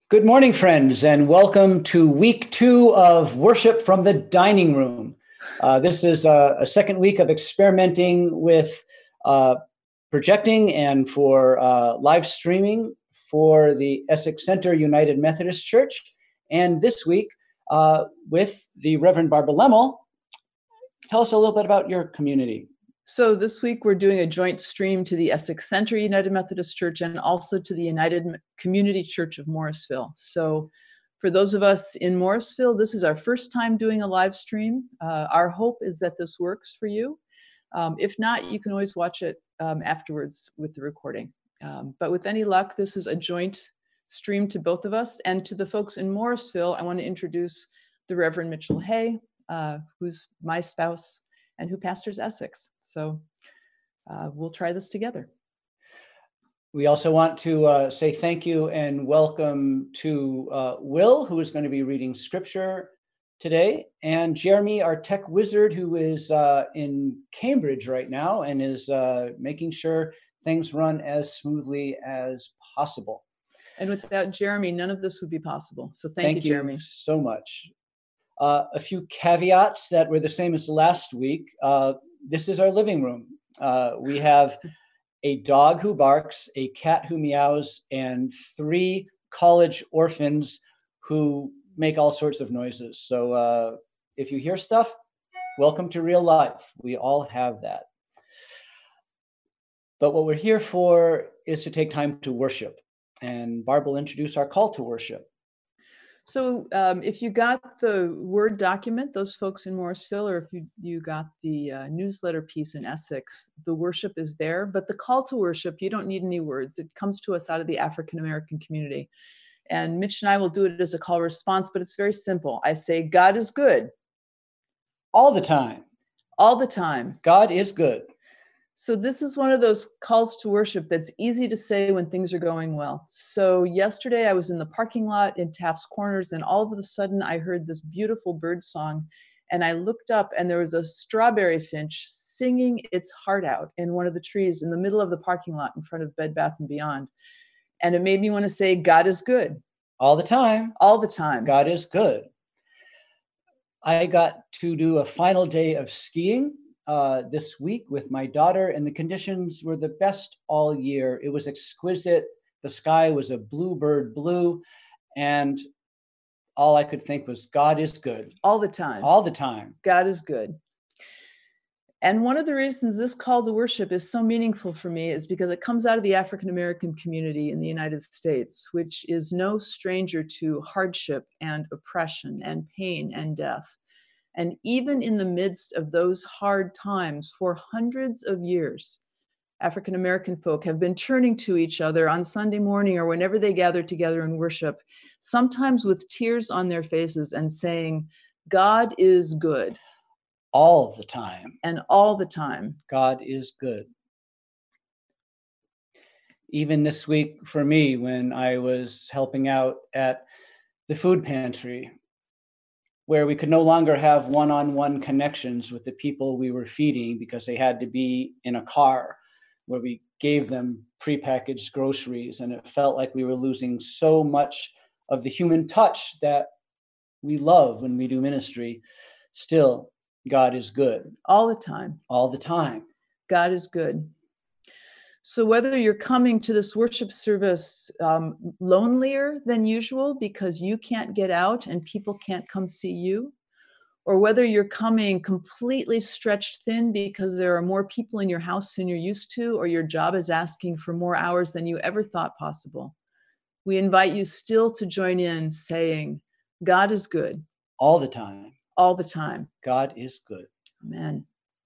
Good morning, friends, and welcome to week 2 of Worship from the Dining Room. This is a second week of experimenting with projecting and for live streaming for the Essex Center United Methodist Church. And this week with the Reverend Barbara Lemmel. Tell us a little bit about your community. So this week we're doing a joint stream to the Essex Center United Methodist Church and also to the United Community Church of Morrisville. So for those of us in Morrisville, this is our first time doing a live stream. Our hope is that this works for you. If not, you can always watch it afterwards with the recording. But with any luck, this is a joint stream to both of us. And to the folks in Morrisville, I want to introduce the Reverend Mitchell Hay, who's my spouse, and who pastors Essex. So we'll try this together. We also want to say thank you and welcome to Will, who is going to be reading scripture today, and Jeremy, our tech wizard, who is in Cambridge right now and is making sure things run as smoothly as possible. And without Jeremy, none of this would be possible. So thank you, Jeremy. Thank you so much. A few caveats that were the same as last week. This is our living room. We have a dog who barks, a cat who meows, and 3 college orphans who make all sorts of noises. So if you hear stuff, welcome to real life. We all have that. But what we're here for is to take time to worship. And Barb will introduce our call to worship. So if you got the Word document, those folks in Morrisville, or if you got the newsletter piece in Essex, the worship is there. But the call to worship, you don't need any words. It comes to us out of the African-American community. And Mitch and I will do it as a call response, but it's very simple. I say, God is good. All the time. All the time. God is good. So this is one of those calls to worship that's easy to say when things are going well. So yesterday I was in the parking lot in Taft's Corners, and all of a sudden I heard this beautiful bird song, and I looked up and there was a strawberry finch singing its heart out in one of the trees in the middle of the parking lot in front of Bed Bath & Beyond. And it made me want to say, God is good. All the time. All the time. God is good. I got to do a final day of skiing this week with my daughter, and the conditions were the best all year. It was exquisite. The sky was a bluebird blue, and all I could think was, God is good. All the time. All the time. God is good. And one of the reasons this call to worship is so meaningful for me is because it comes out of the African-American community in the United States, which is no stranger to hardship and oppression and pain and death. And even in the midst of those hard times, for hundreds of years, African-American folk have been turning to each other on Sunday morning or whenever they gather together in worship, sometimes with tears on their faces and saying, God is good. All the time. And all the time. God is good. Even this week for me, when I was helping out at the food pantry, where we could no longer have one-on-one connections with the people we were feeding because they had to be in a car, where we gave them prepackaged groceries, and it felt like we were losing so much of the human touch that we love when we do ministry. Still, God is good. All the time. All the time. God is good. So whether you're coming to this worship service lonelier than usual because you can't get out and people can't come see you, or whether you're coming completely stretched thin because there are more people in your house than you're used to, or your job is asking for more hours than you ever thought possible, we invite you still to join in saying, God is good. All the time. All the time. God is good. Amen.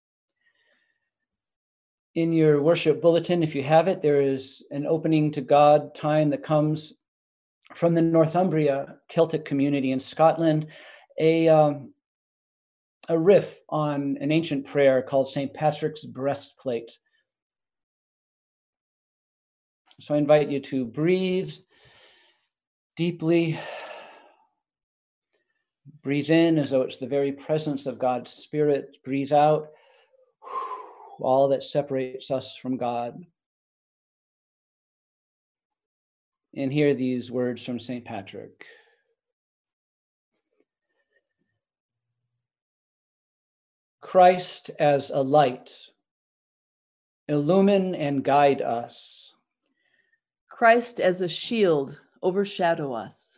In your worship bulletin, if you have it, there is an opening to God time that comes from the Northumbria Celtic community in Scotland, a riff on an ancient prayer called St. Patrick's Breastplate. So I invite you to breathe deeply. Breathe in as though it's the very presence of God's Spirit. Breathe out all that separates us from God. and hear these words from St. Patrick. Christ as a light, illumine and guide us. Christ as a shield, overshadow us.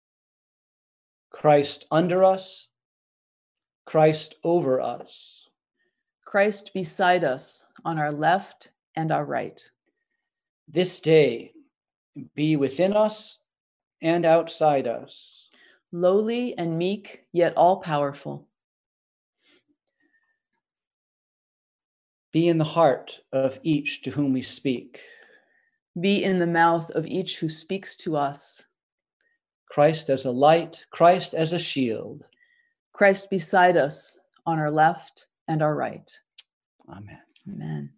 Christ under us, Christ over us. Christ beside us, on our left and our right. This day, be within us and outside us. Lowly and meek, yet all-powerful. Be in the heart of each to whom we speak. Be in the mouth of each who speaks to us. Christ as a light, Christ as a shield. Christ beside us, on our left and our right. Amen. Amen.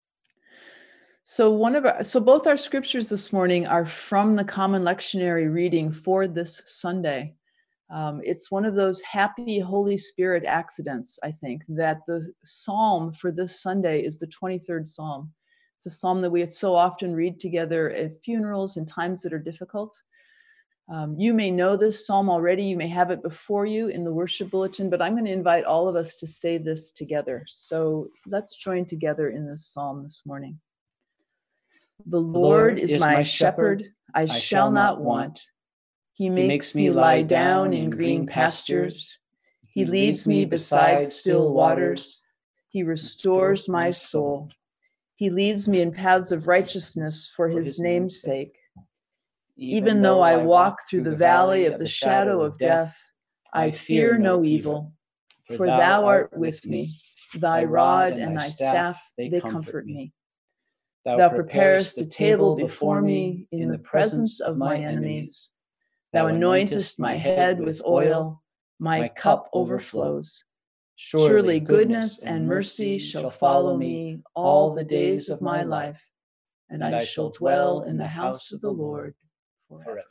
So both our scriptures this morning are from the Common Lectionary reading for this Sunday. It's one of those happy Holy Spirit accidents, I think, that the psalm for this Sunday is the 23rd Psalm. It's a psalm that we so often read together at funerals and times that are difficult. You may know this psalm already. You may have it before you in the worship bulletin, but I'm going to invite all of us to say this together. So let's join together in this psalm this morning. The Lord is my shepherd, I shall not want. He makes me lie down in green pastures. He leads me beside still waters. He restores my soul. He leads me in paths of righteousness for his name's sake. Even though I walk through the valley of the shadow of death, I fear no evil, for thou art with me. Thy rod and thy staff, they comfort me. Thou preparest a table before me in the presence of my enemies. Thou anointest my head with oil, my cup overflows. Surely goodness and mercy shall follow me all the days of my life, and I shall dwell in the house of the Lord forever.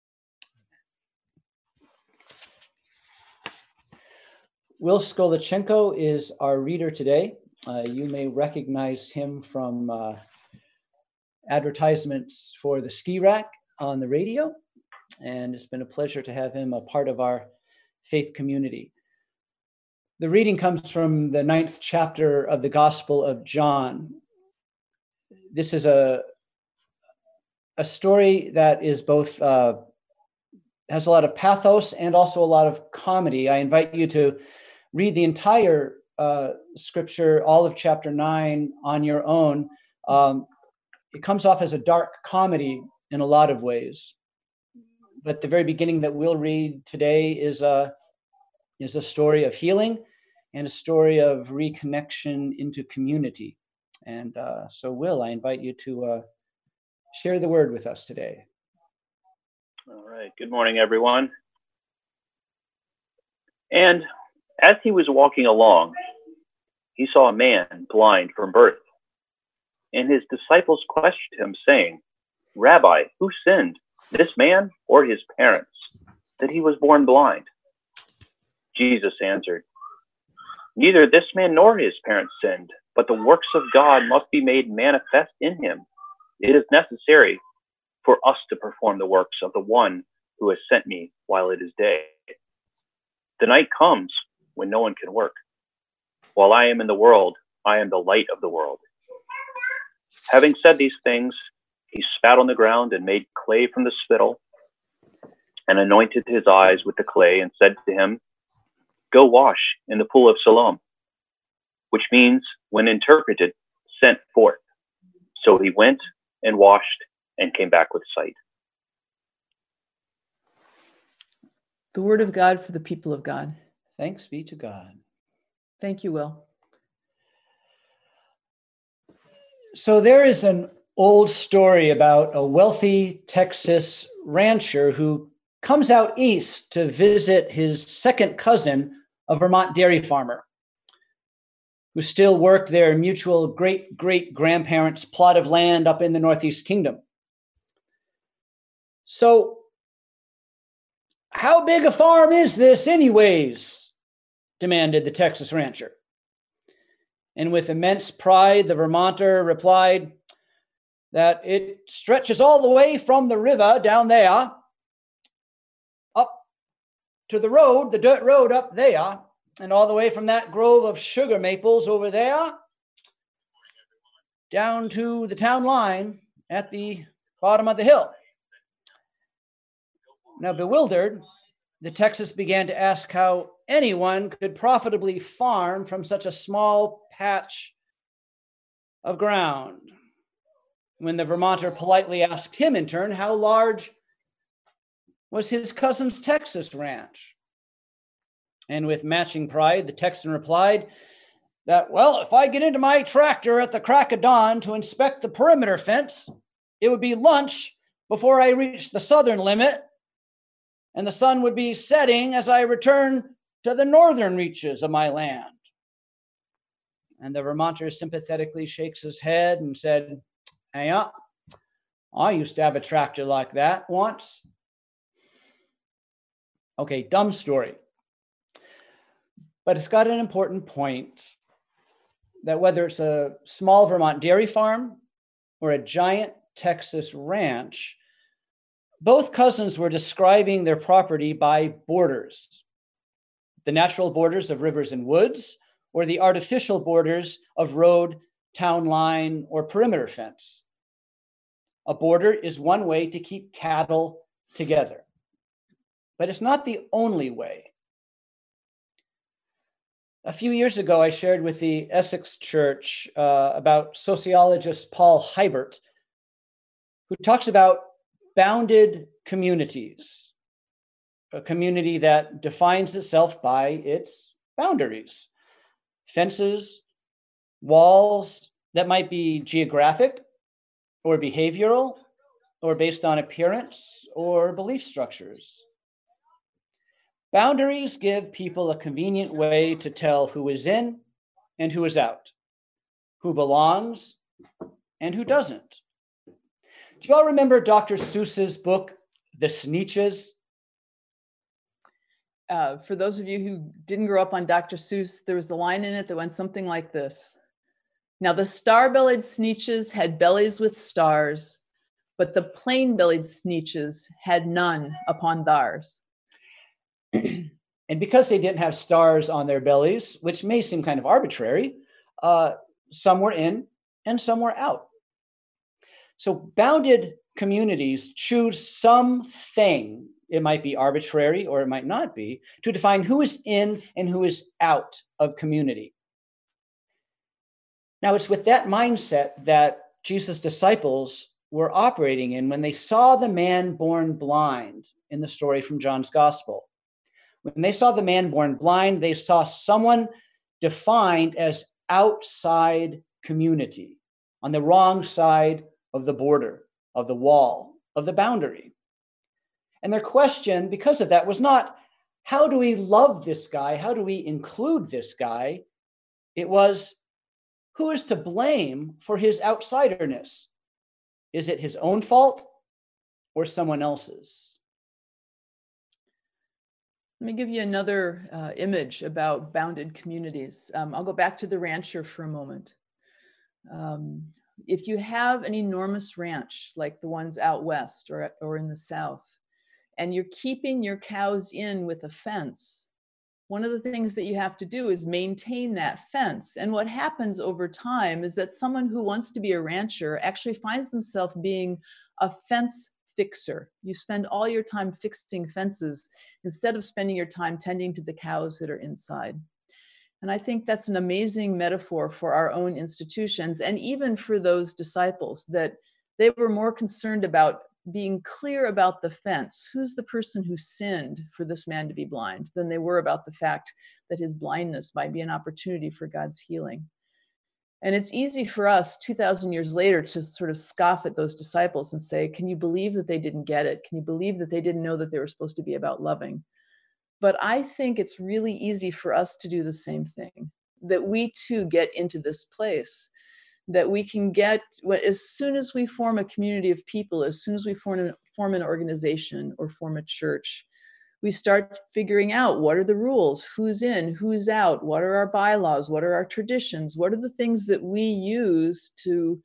Will Skolichenko is our reader today. You may recognize him from advertisements for the ski rack on the radio, and it's been a pleasure to have him a part of our faith community. The reading comes from the 9th chapter of the Gospel of John. This is a story that is both has a lot of pathos and also a lot of comedy. I invite you to read the entire scripture, all of chapter 9, on your own. It comes off as a dark comedy in a lot of ways. But the very beginning that we'll read today is a story of healing and a story of reconnection into community. And so, Will, I invite you to share the word with us today. All right. Good morning, everyone. And as he was walking along, he saw a man blind from birth. And his disciples questioned him, saying, Rabbi, who sinned, this man or his parents, that he was born blind? Jesus answered, Neither this man nor his parents sinned, but the works of God must be made manifest in him. It is necessary for us to perform the works of the one who has sent me while it is day. The night comes when no one can work. While I am in the world, I am the light of the world. Having said these things, he spat on the ground and made clay from the spittle and anointed his eyes with the clay and said to him, Go wash in the pool of Siloam, which means, when interpreted, sent forth. So he went and washed and came back with sight. The word of God for the people of God. Thanks be to God. Thank you, Will. So there is an old story about a wealthy Texas rancher who comes out east to visit his second cousin, a Vermont dairy farmer, who still worked their mutual great-great-grandparents' plot of land up in the Northeast Kingdom. So, how big a farm is this anyways? Demanded the Texas rancher. And with immense pride, the Vermonter replied, that it stretches all the way from the river down there up to the road, the dirt road up there, and all the way from that grove of sugar maples over there down to the town line at the bottom of the hill. Now, bewildered, the Texas began to ask how anyone could profitably farm from such a small patch of ground. When the Vermonter politely asked him in turn how large was his cousin's Texas ranch. And with matching pride, the Texan replied that, well, if I get into my tractor at the crack of dawn to inspect the perimeter fence, it would be lunch before I reach the southern limit, and the sun would be setting as I return to the northern reaches of my land. And the Vermonter sympathetically shakes his head and said, "Yeah, I used to have a tractor like that once." Okay, dumb story. But it's got an important point that whether it's a small Vermont dairy farm or a giant Texas ranch, both cousins were describing their property by borders, the natural borders of rivers and woods, or the artificial borders of road, town line, or perimeter fence. A border is one way to keep cattle together, but it's not the only way. A few years ago, I shared with the Essex Church about sociologist Paul Hibert, who talks about bounded communities, a community that defines itself by its boundaries, fences, walls that might be geographic or behavioral or based on appearance or belief structures. Boundaries give people a convenient way to tell who is in and who is out, who belongs and who doesn't. Do you all remember Dr. Seuss's book, The Sneetches? For those of you who didn't grow up on Dr. Seuss, there was a line in it that went something like this. Now, the star-bellied Sneetches had bellies with stars, but the plain-bellied Sneetches had none upon theirs. And because they didn't have stars on their bellies, which may seem kind of arbitrary, some were in and some were out. So bounded communities choose something, it might be arbitrary or it might not be, to define who is in and who is out of community. Now, it's with that mindset that Jesus' disciples were operating in when they saw the man born blind in the story from John's Gospel. When they saw the man born blind, they saw someone defined as outside community, on the wrong side of the border, of the wall, of the boundary. And their question, because of that, was not, how do we love this guy? How do we include this guy? It was, who is to blame for his outsiderness? Is it his own fault or someone else's? Let me give you another image about bounded communities. I'll go back to the rancher for a moment. If you have an enormous ranch like the ones out west or in the south, and you're keeping your cows in with a fence, one of the things that you have to do is maintain that fence. And what happens over time is that someone who wants to be a rancher actually finds themselves being a fence fixer. You spend all your time fixing fences instead of spending your time tending to the cows that are inside. And I think that's an amazing metaphor for our own institutions, and even for those disciples, that they were more concerned about being clear about the fence, who's the person who sinned for this man to be blind, than they were about the fact that his blindness might be an opportunity for God's healing. And it's easy for us 2,000 years later to sort of scoff at those disciples and say, can you believe that they didn't get it? Can you believe that they didn't know that they were supposed to be about loving? But I think it's really easy for us to do the same thing, that we too get into this place, that we can get, as soon as we form a community of people, as soon as we form an organization or form a church, we start figuring out what are the rules, who's in, who's out, what are our bylaws, what are our traditions, what are the things that we use to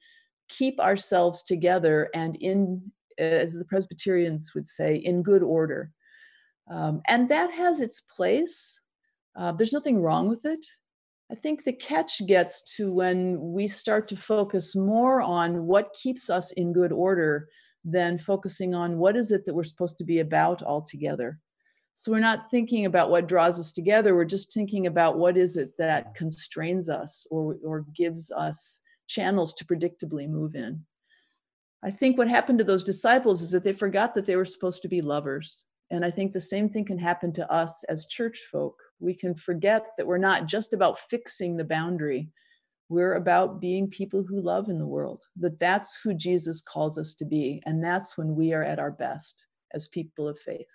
keep ourselves together and in, as the Presbyterians would say, in good order. And that has its place. There's nothing wrong with it. I think the catch gets to when we start to focus more on what keeps us in good order than focusing on what is it that we're supposed to be about altogether. So we're not thinking about what draws us together. We're just thinking about what is it that constrains us or gives us channels to predictably move in. I think what happened to those disciples is that they forgot that they were supposed to be lovers. And I think the same thing can happen to us as church folk. We can forget that we're not just about fixing the boundary. We're about being people who love in the world, that that's who Jesus calls us to be. And that's when we are at our best as people of faith.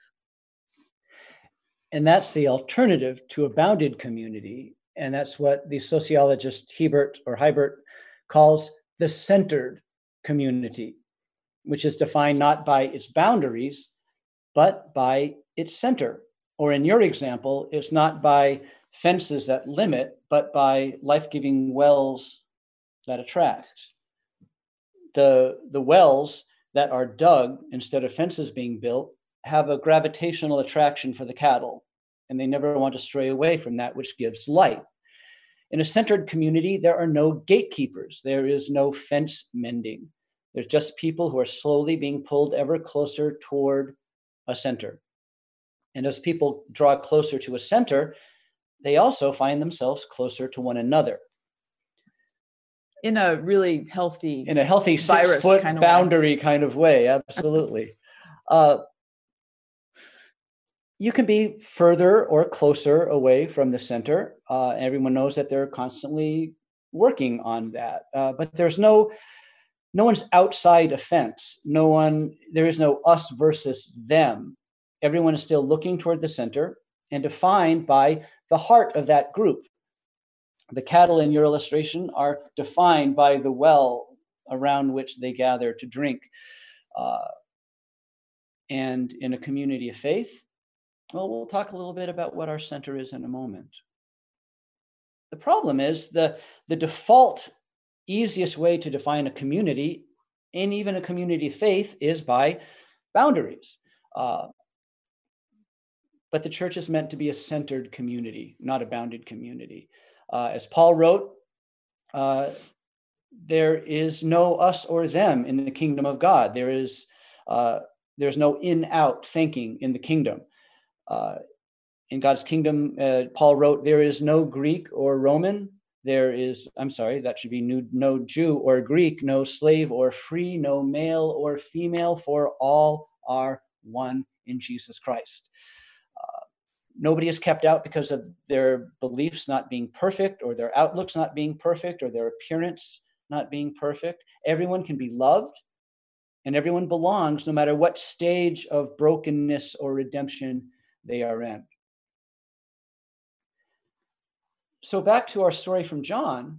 And that's the alternative to a bounded community. And that's what the sociologist Hibert calls the centered community, which is defined not by its boundaries, but by its center. Or in your example, it's not by fences that limit, but by life-giving wells that attract. The wells that are dug instead of fences being built have a gravitational attraction for the cattle, and they never want to stray away from that which gives light. In a centered community, there are no gatekeepers. There is no fence mending. There's just people who are slowly being pulled ever closer toward a center. And as people draw closer to a center, they also find themselves closer to one another. In a really healthy, 6-foot kind of boundary kind of way, absolutely. You can be further or closer away from the center. Everyone knows that they're constantly working on that. But there's no one's outside a fence. There is no us versus them. Everyone is still looking toward the center and defined by the heart of that group. The cattle in your illustration are defined by the well around which they gather to drink. And in a community of faith, well, we'll talk a little bit about what our center is in a moment. The problem is the default easiest way to define a community, and even a community of faith, is by boundaries. But the church is meant to be a centered community, not a bounded community. As Paul wrote, there is no us or them in the kingdom of God. There's no in-out thinking in the kingdom. In God's kingdom, Paul wrote, there is no Greek or Roman. That should be no Jew or Greek, no slave or free, no male or female, for all are one in Jesus Christ. Nobody is kept out because of their beliefs not being perfect, or their outlooks not being perfect, or their appearance not being perfect. Everyone can be loved, and everyone belongs, no matter what stage of brokenness or redemption they are in. So back to our story from John,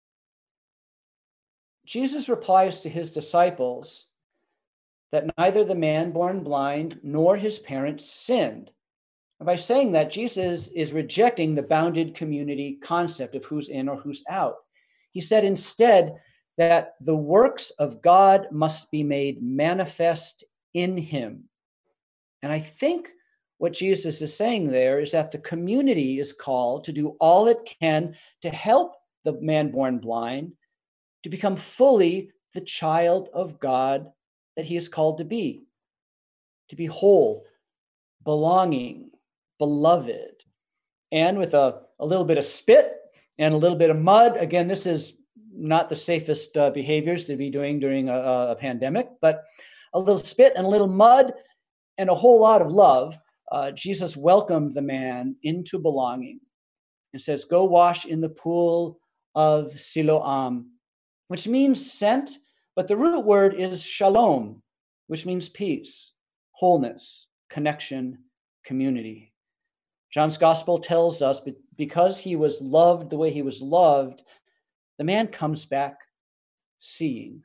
Jesus replies to his disciples that neither the man born blind nor his parents sinned. And by saying that, Jesus is rejecting the bounded community concept of who's in or who's out. He said instead that the works of God must be made manifest in him. And I think what Jesus is saying there is that the community is called to do all it can to help the man born blind to become fully the child of God that he is called to be whole, belonging, beloved. And with a little bit of spit and a little bit of mud, again, this is not the safest behaviors to be doing during a pandemic, but a little spit and a little mud and a whole lot of love, Jesus welcomed the man into belonging and says, go wash in the pool of Siloam, which means sent, but the root word is shalom, which means peace, wholeness, connection, community. John's gospel tells us because he was loved the way he was loved, the man comes back seeing.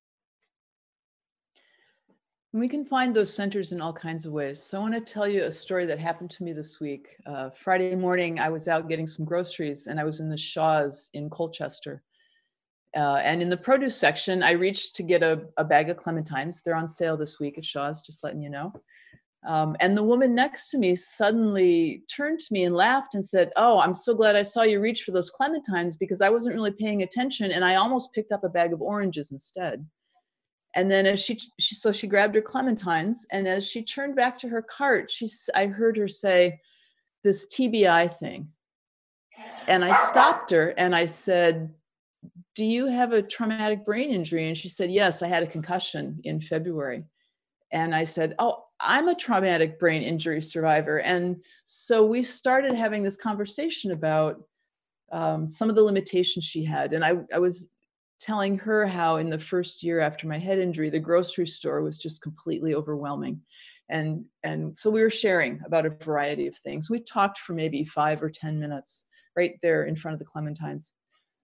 We can find those centers in all kinds of ways. So I want to tell you a story that happened to me this week. Friday morning, I was out getting some groceries and I was in the Shaw's in Colchester. And in the produce section, I reached to get a bag of clementines. They're on sale this week at Shaw's, just letting you know. And the woman next to me suddenly turned to me and laughed and said, "Oh, I'm so glad I saw you reach for those clementines because I wasn't really paying attention and I almost picked up a bag of oranges instead." And then as she grabbed her clementines, and as she turned back to her cart, I heard her say this TBI thing. And I stopped her and I said, "Do you have a traumatic brain injury?" And she said, "Yes, I had a concussion in February." And I said, "Oh, I'm a traumatic brain injury survivor." And so we started having this conversation about some of the limitations she had. And I was telling her how in the first year after my head injury, the grocery store was just completely overwhelming. And so we were sharing about a variety of things. We talked for maybe 5 or 10 minutes right there in front of the clementines.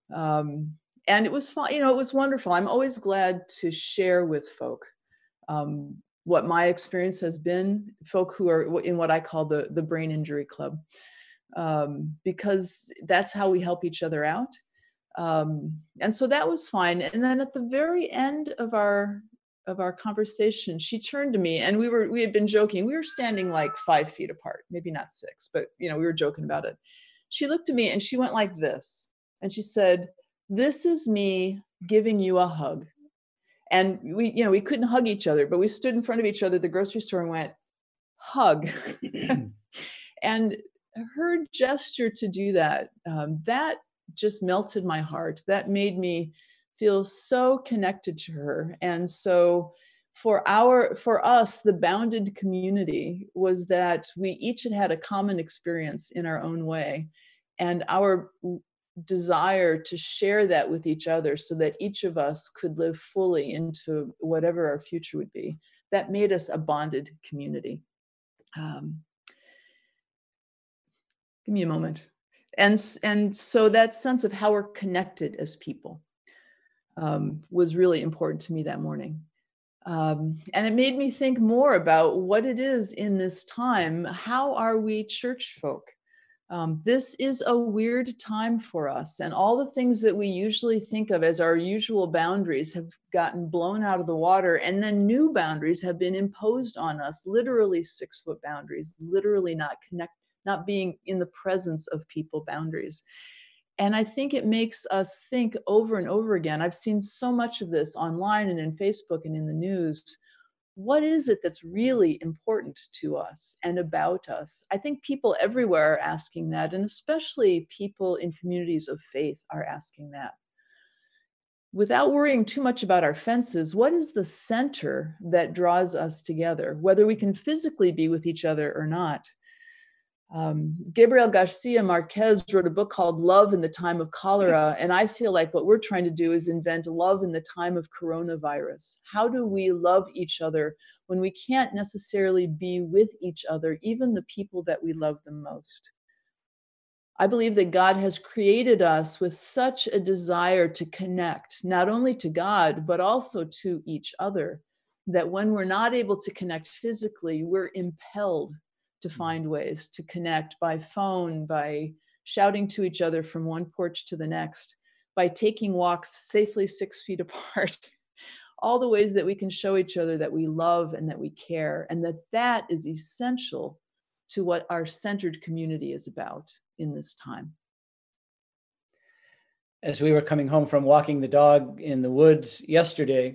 And it was fun, it was wonderful. I'm always glad to share with folk what my experience has been, folk who are in what I call the brain injury club, because that's how we help each other out. And so that was fine. And then at the very end of our conversation, she turned to me, and we had been joking. We were standing like 5 feet apart, maybe not 6, but we were joking about it. She looked at me and she went like this, and she said, "This is me giving you a hug." And we couldn't hug each other, but we stood in front of each other at the grocery store and went, "Hug." And her gesture to do that, that just melted my heart. That made me feel so connected to her. And so for us, the Bounded community was that we each had a common experience in our own way. And our desire to share that with each other so that each of us could live fully into whatever our future would be, that made us a bonded community. Give me a moment. And so that sense of how we're connected as people was really important to me that morning. And it made me think more about what it is in this time. How are we church folk? This is a weird time for us, and all the things that we usually think of as our usual boundaries have gotten blown out of the water, and then new boundaries have been imposed on us, literally 6-foot boundaries, literally not being in the presence of people boundaries. And I think it makes us think over and over again. I've seen so much of this online and in Facebook and in the news. What is it that's really important to us and about us? I think people everywhere are asking that, and especially people in communities of faith are asking that. Without worrying too much about our fences, what is the center that draws us together, whether we can physically be with each other or not? Gabriel Garcia Marquez wrote a book called Love in the Time of Cholera, and I feel like what we're trying to do is invent love in the time of coronavirus. How do we love each other when we can't necessarily be with each other, even the people that we love the most? I believe that God has created us with such a desire to connect, not only to God, but also to each other, that when we're not able to connect physically, we're impelled to find ways to connect by phone, by shouting to each other from one porch to the next, by taking walks safely 6 feet apart, all the ways that we can show each other that we love and that we care, and that is essential to what our centered community is about in this time. As we were coming home from walking the dog in the woods yesterday,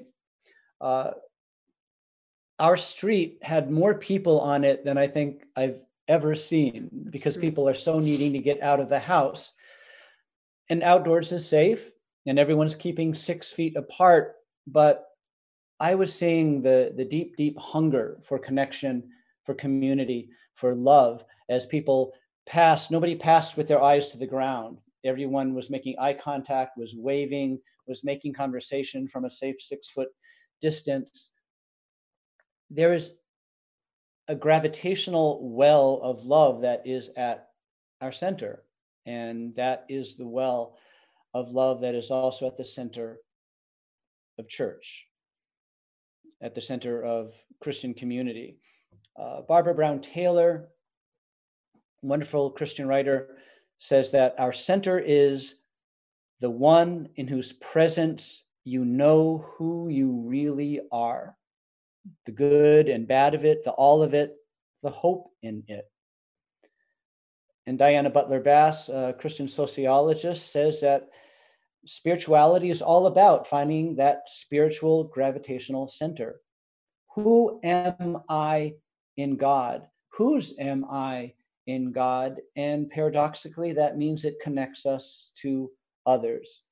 our street had more people on it than I think I've ever seen. That's because true. People are so needing to get out of the house. And outdoors is safe and everyone's keeping 6 feet apart. But I was seeing the deep, deep hunger for connection, for community, for love as people passed. Nobody passed with their eyes to the ground. Everyone was making eye contact, was waving, was making conversation from a safe 6-foot distance. There is a gravitational well of love that is at our center. And that is the well of love that is also at the center of church, at the center of Christian community. Barbara Brown Taylor, wonderful Christian writer, says that our center is the one in whose presence you know who you really are, the good and bad of it, the all of it, the hope in it. And Diana Butler Bass, a Christian sociologist, says that spirituality is all about finding that spiritual gravitational center. Who am I in God? Whose am I in God? And paradoxically, that means it connects us to others.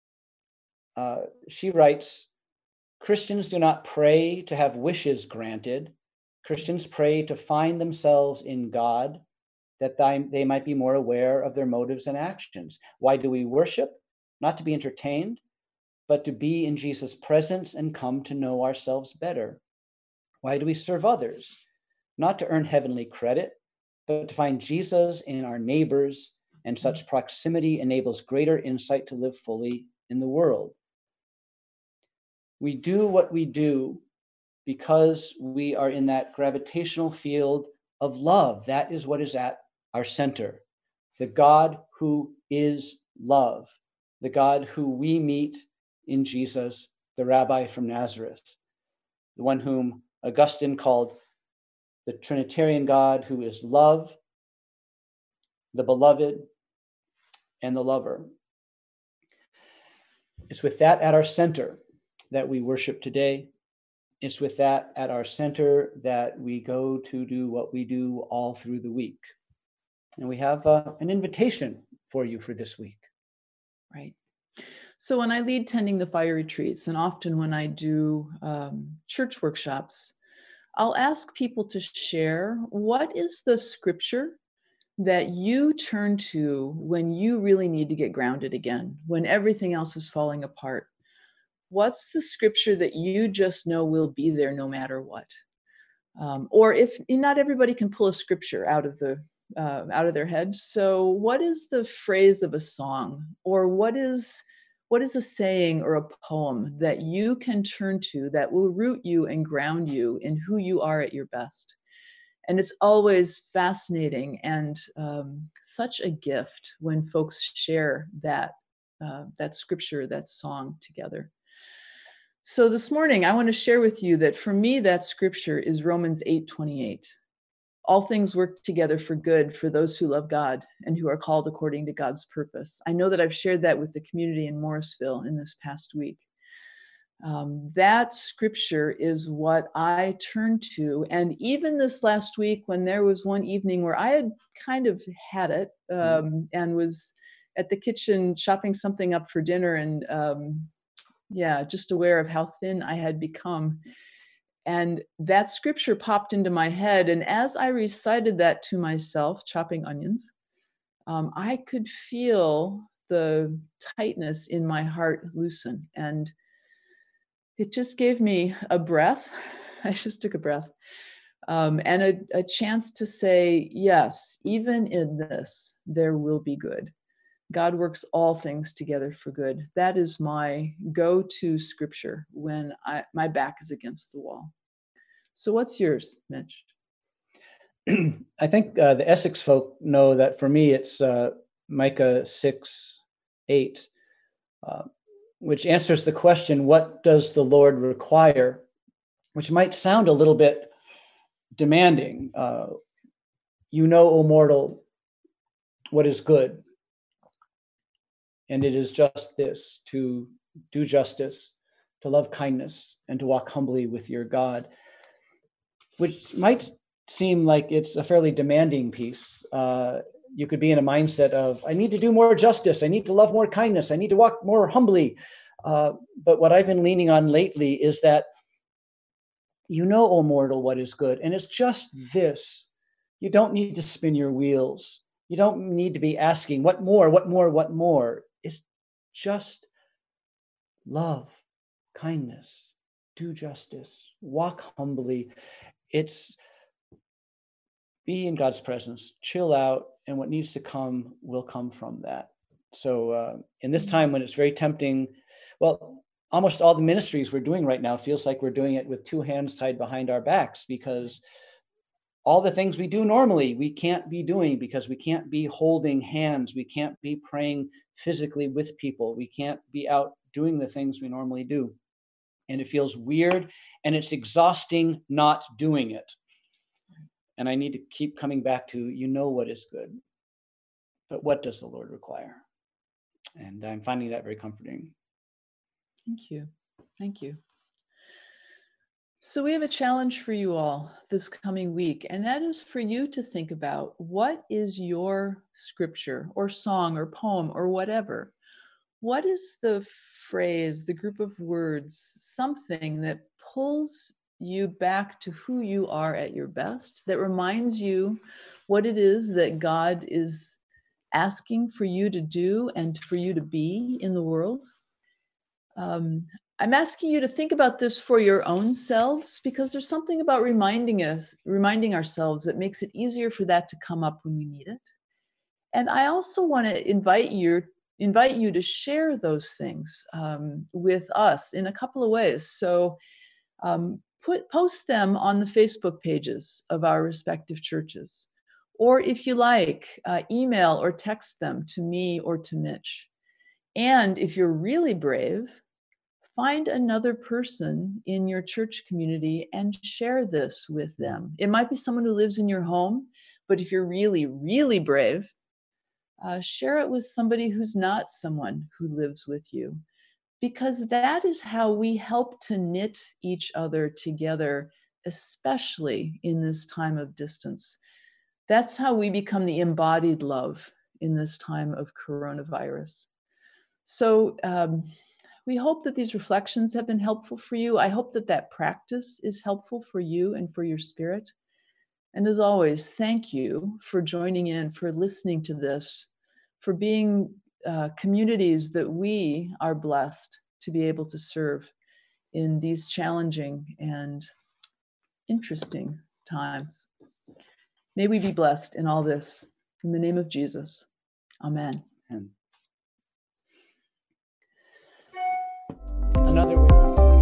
She writes, Christians do not pray to have wishes granted. Christians pray to find themselves in God, that they might be more aware of their motives and actions. Why do we worship? Not to be entertained, but to be in Jesus' presence and come to know ourselves better. Why do we serve others? Not to earn heavenly credit, but to find Jesus in our neighbors, and such proximity enables greater insight to live fully in the world. We do what we do because we are in that gravitational field of love. That is what is at our center. The God who is love, the God who we meet in Jesus, the Rabbi from Nazareth, the one whom Augustine called the Trinitarian God who is love, the beloved, and the lover. It's with that at our center that we worship today. It's with that at our center that we go to do what we do all through the week. And we have an invitation for you for this week. Right. So when I lead Tending the Fire retreats, and often when I do church workshops, I'll ask people to share what is the scripture that you turn to when you really need to get grounded again, when everything else is falling apart. What's the scripture that you just know will be there no matter what? Or if not everybody can pull a scripture out of their head. So what is the phrase of a song, or what is a saying or a poem that you can turn to that will root you and ground you in who you are at your best? And it's always fascinating and such a gift when folks share that scripture, that song together. So this morning, I want to share with you that for me, that scripture is Romans 8:28. All things work together for good for those who love God and who are called according to God's purpose. I know that I've shared that with the community in Morrisville in this past week. That scripture is what I turn to. And even this last week, when there was one evening where I had kind of had it and was at the kitchen chopping something up for dinner and just aware of how thin I had become. And that scripture popped into my head. And as I recited that to myself, chopping onions, I could feel the tightness in my heart loosen. And it just gave me a breath. I just took a breath and a chance to say, yes, even in this, there will be good. God works all things together for good. That is my go-to scripture when my back is against the wall. So what's yours, Mitch? I think the Essex folk know that for me, it's Micah 6:8, which answers the question, what does the Lord require? Which might sound a little bit demanding. You know, O mortal, what is good. And it is just this, to do justice, to love kindness, and to walk humbly with your God, which might seem like it's a fairly demanding piece. You could be in a mindset of, I need to do more justice, I need to love more kindness, I need to walk more humbly. But what I've been leaning on lately is that, you know, O mortal, what is good. And it's just this. You don't need to spin your wheels. You don't need to be asking, what more, what more, what more? It's just love, kindness, do justice, walk humbly. It's be in God's presence, chill out, and what needs to come will come from that. So in this time when it's very tempting, well, almost all the ministries we're doing right now feels like we're doing it with two hands tied behind our backs, because all the things we do normally, we can't be doing because we can't be holding hands. We can't be praying physically with people. We can't be out doing the things we normally do. And it feels weird and it's exhausting not doing it. And I need to keep coming back to, you know what is good, but what does the Lord require? And I'm finding that very comforting. Thank you. Thank you. So we have a challenge for you all this coming week, and that is for you to think about, what is your scripture or song or poem or whatever? What is the phrase, the group of words, something that pulls you back to who you are at your best, that reminds you what it is that God is asking for you to do and for you to be in the world? I'm asking you to think about this for your own selves, because there's something about reminding ourselves that makes it easier for that to come up when we need it. And I also want to invite you to share those things with us in a couple of ways. So post them on the Facebook pages of our respective churches. Or if you like, email or text them to me or to Mitch. And if you're really brave, find another person in your church community and share this with them. It might be someone who lives in your home, but if you're really, really brave, share it with somebody who's not someone who lives with you, because that is how we help to knit each other together, especially in this time of distance. That's how we become the embodied love in this time of coronavirus. So we hope that these reflections have been helpful for you. I hope that that practice is helpful for you and for your spirit. And as always, thank you for joining in, for listening to this, for being communities that we are blessed to be able to serve in these challenging and interesting times. May we be blessed in all this. In the name of Jesus, amen. And another way.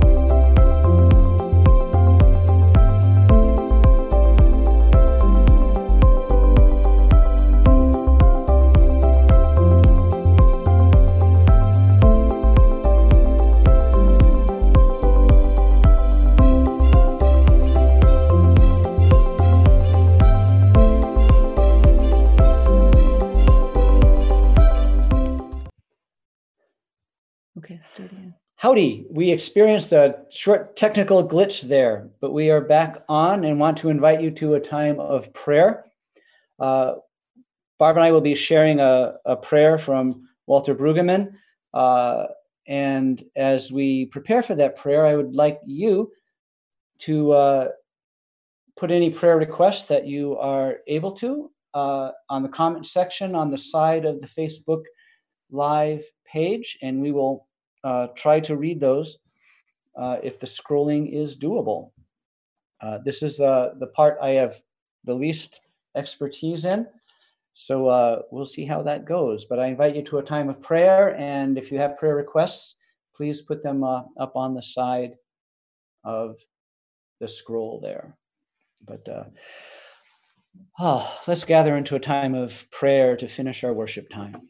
Okay, start again. Howdy, we experienced a short technical glitch there, but we are back on and want to invite you to a time of prayer. Barb and I will be sharing a prayer from Walter Brueggemann. And as we prepare for that prayer, I would like you to put any prayer requests that you are able to on the comment section on the side of the Facebook Live page, and we will try to read those if the scrolling is doable. This is the part I have the least expertise in, so we'll see how that goes. But I invite you to a time of prayer, and if you have prayer requests, please put them up on the side of the scroll there. But let's gather into a time of prayer to finish our worship time.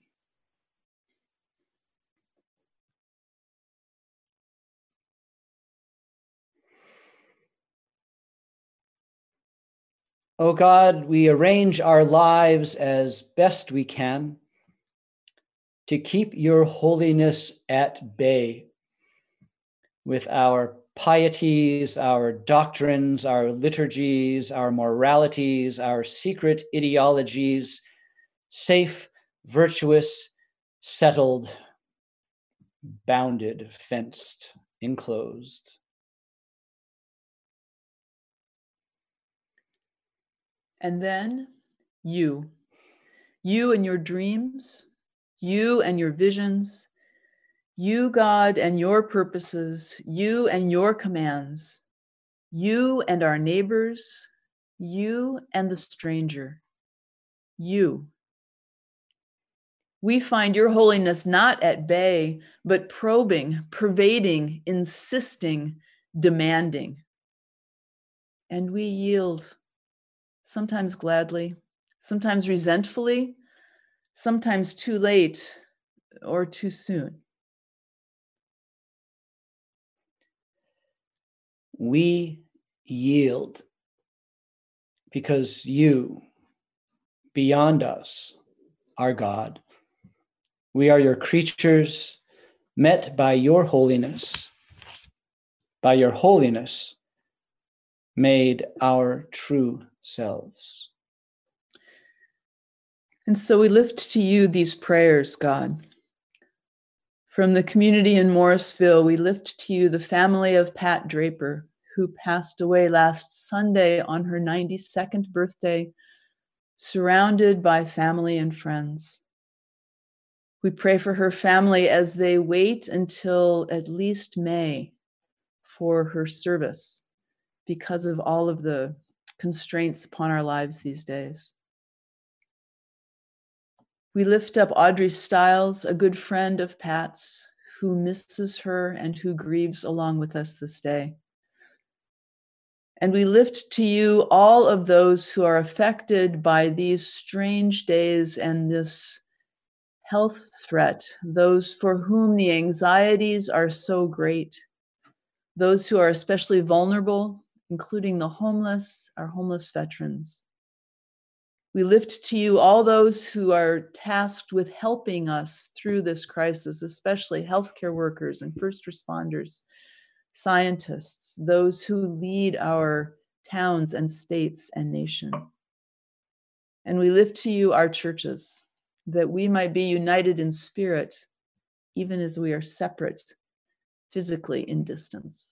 O God, we arrange our lives as best we can to keep your holiness at bay with our pieties, our doctrines, our liturgies, our moralities, our secret ideologies, safe, virtuous, settled, bounded, fenced, enclosed. And then you and your dreams, you and your visions, you, God, and your purposes, you and your commands, you and our neighbors, you and the stranger, you. We find your holiness not at bay, but probing, pervading, insisting, demanding. And we yield sometimes gladly, sometimes resentfully, sometimes too late or too soon. We yield because you, beyond us, are God. We are your creatures met by your holiness. By your holiness, made our true selves. And so we lift to you these prayers, God. From the community in Morrisville, we lift to you the family of Pat Draper, who passed away last Sunday on her 92nd birthday, surrounded by family and friends. We pray for her family as they wait until at least May for her service because of all of the constraints upon our lives these days. We lift up Audrey Stiles, a good friend of Pat's, who misses her and who grieves along with us this day. And we lift to you all of those who are affected by these strange days and this health threat, those for whom the anxieties are so great, those who are especially vulnerable, including the homeless, our homeless veterans. We lift to you all those who are tasked with helping us through this crisis, especially healthcare workers and first responders, scientists, those who lead our towns and states and nation. And we lift to you our churches, that we might be united in spirit, even as we are separate physically in distance.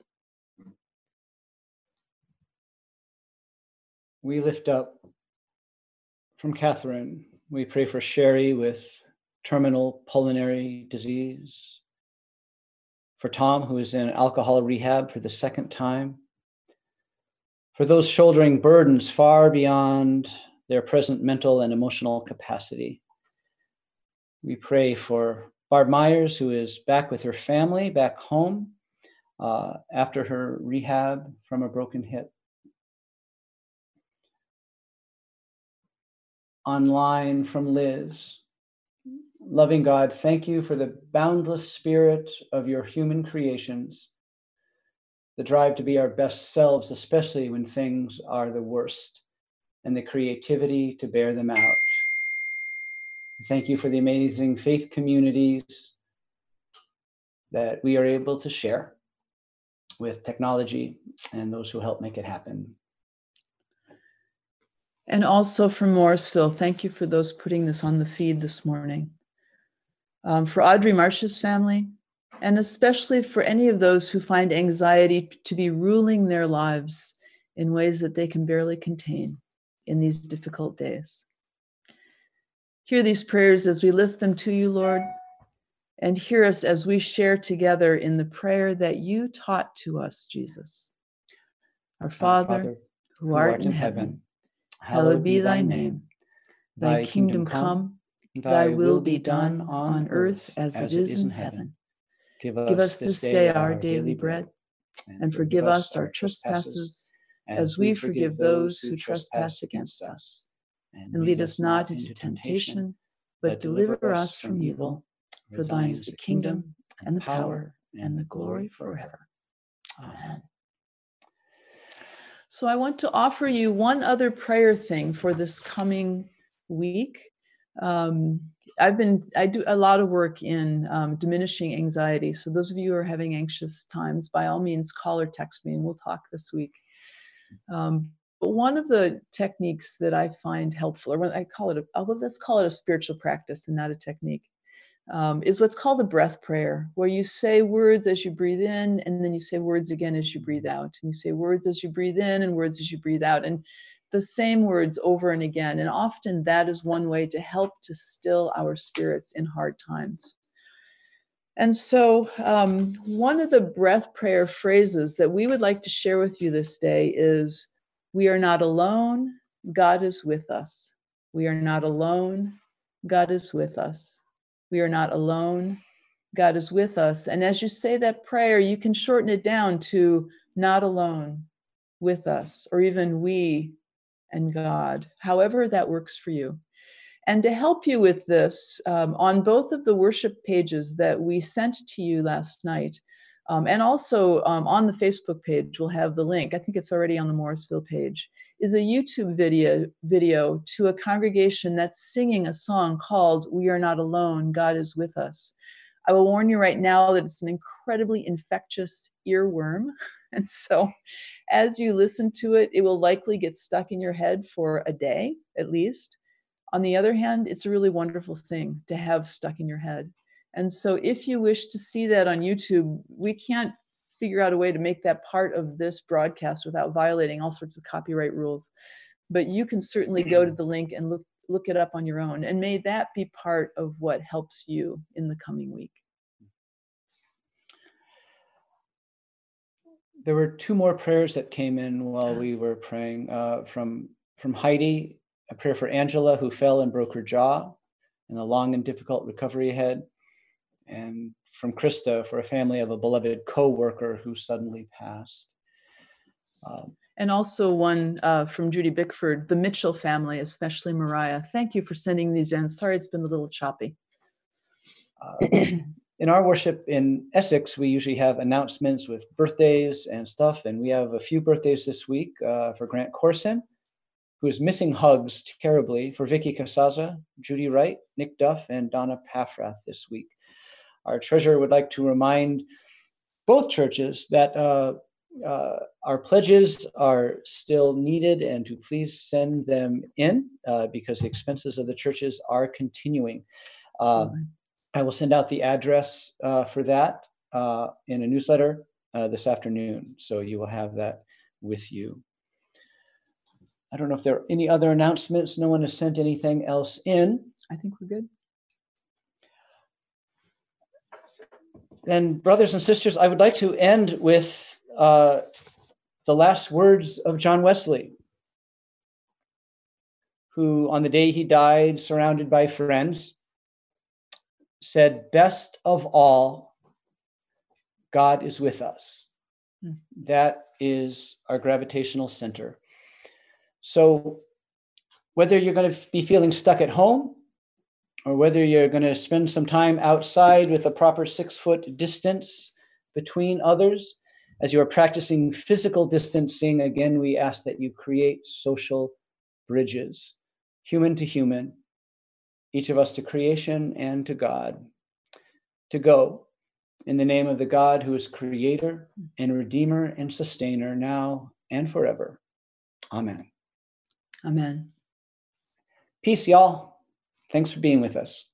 We lift up from Catherine, we pray for Sherry with terminal pulmonary disease, for Tom, who is in alcohol rehab for the second time, for those shouldering burdens far beyond their present mental and emotional capacity. We pray for Barb Myers, who is back with her family, back home after her rehab from a broken hip. Online from Liz. Loving God, thank you for the boundless spirit of your human creations, the drive to be our best selves, especially when things are the worst, and the creativity to bear them out. Thank you for the amazing faith communities that we are able to share with technology and those who help make it happen. And also from Morrisville, thank you for those putting this on the feed this morning. For Audrey Marsh's family, and especially for any of those who find anxiety to be ruling their lives in ways that they can barely contain in these difficult days. Hear these prayers as we lift them to you, Lord, and hear us as we share together in the prayer that you taught to us, Jesus. Our Father, who art in heaven, hallowed be thy name. Thy kingdom come, thy will be done on earth as it is in heaven. Give us this day our daily bread, and forgive us our trespasses, as we forgive those who trespass against us. And lead us not into temptation, but deliver us from evil. For thine is the kingdom, and the power, and the glory forever. Amen. So I want to offer you one other prayer thing for this coming week. I do a lot of work in diminishing anxiety. So those of you who are having anxious times, by all means, call or text me and we'll talk this week. But one of the techniques that I find helpful, or when I call it, let's call it a spiritual practice and not a technique, is what's called a breath prayer, where you say words as you breathe in, and then you say words again as you breathe out. And you say words as you breathe in and words as you breathe out. And the same words over and again. And often that is one way to help to still our spirits in hard times. And so one of the breath prayer phrases that we would like to share with you this day is, we are not alone, God is with us. We are not alone, God is with us. We are not alone, God is with us. And as you say that prayer, you can shorten it down to not alone, with us, or even we and God, however that works for you. And to help you with this, on both of the worship pages that we sent to you last night, and also on the Facebook page, we'll have the link. I think it's already on the Morrisville page, is a YouTube video to a congregation that's singing a song called "We Are Not Alone, God is With Us." I will warn you right now that it's an incredibly infectious earworm. And so as you listen to it, it will likely get stuck in your head for a day at least. On the other hand, it's a really wonderful thing to have stuck in your head. And so if you wish to see that on YouTube, we can't figure out a way to make that part of this broadcast without violating all sorts of copyright rules. But you can certainly go to the link and look it up on your own. And may that be part of what helps you in the coming week. There were two more prayers that came in while we were praying from Heidi, a prayer for Angela, who fell and broke her jaw and a long and difficult recovery ahead. And from Krista for a family of a beloved co-worker who suddenly passed. And also one from Judy Bickford, the Mitchell family, especially Mariah. Thank you for sending these in. Sorry, it's been a little choppy. In our worship in Essex, we usually have announcements with birthdays and stuff. And we have a few birthdays this week for Grant Corson, who is missing hugs terribly, for Vicky Casaza, Judy Wright, Nick Duff, and Donna Paffrath this week. Our treasurer would like to remind both churches that our pledges are still needed and to please send them in because the expenses of the churches are continuing. I will send out the address for that in a newsletter this afternoon, so you will have that with you. I don't know if there are any other announcements. No one has sent anything else in. I think we're good. And brothers and sisters, I would like to end with the last words of John Wesley, who on the day he died, surrounded by friends, said, "Best of all, God is with us." That is our gravitational center. So whether you're going to be feeling stuck at home, or whether you're going to spend some time outside with a proper 6-foot distance between others, as you are practicing physical distancing, again, we ask that you create social bridges, human to human, each of us to creation and to God, to go in the name of the God who is creator and redeemer and sustainer now and forever. Amen. Amen. Peace, y'all. Thanks for being with us.